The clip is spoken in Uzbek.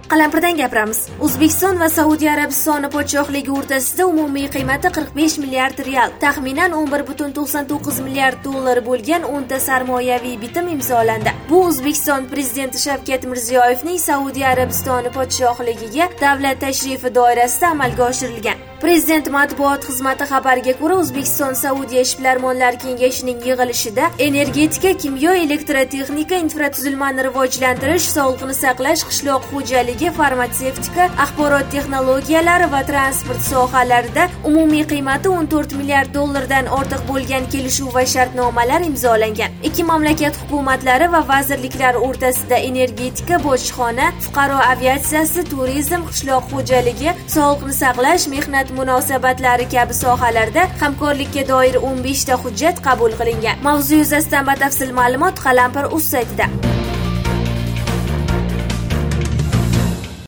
Qalampirdan gapiramiz. O'zbekiston va Saudiya Arabistoni podshohligi o'rtasida umumiy qiymati 45 milliard riyal, taxminan 11.99 milliard dollar bo'lgan 10 ta sarmoyaviy bitim imzolandi. Bu O'zbekiston prezidenti Shavkat Mirziyoyevning Saudiya Arabistoni podshohligiga davlat tashrifi doirasida amalga oshirilgan. Prezident matbuot xizmati xabariga ko'ra, O'zbekiston Saudiya ishbilarmonlar kengashining yig'ilishida energetika, kimyo, elektrotexnika, infratuzilmani rivojlantirish, sog'liqni saqlash, qishloq xo'jaligi, farmatsevtika, axborot texnologiyalari va transport sohalarida umumiy qiymati 14 milliard dollardan ortiq bo'lgan kelishuv va shartnomalar imzolangan. Ikki mamlakat hukumatlari va vazirliklar o'rtasida energetika, bojxona, fuqaro aviatsiyasi, turizm, qishloq xo'jaligi, sog'liqni saqlash, mehnat munosabatlari kabi sohalarda hamkorlikka doir 15 ta hujjat qabul qilingan. Mavzu yuzasidan batafsil ma'lumot Qalampir.uz saytida.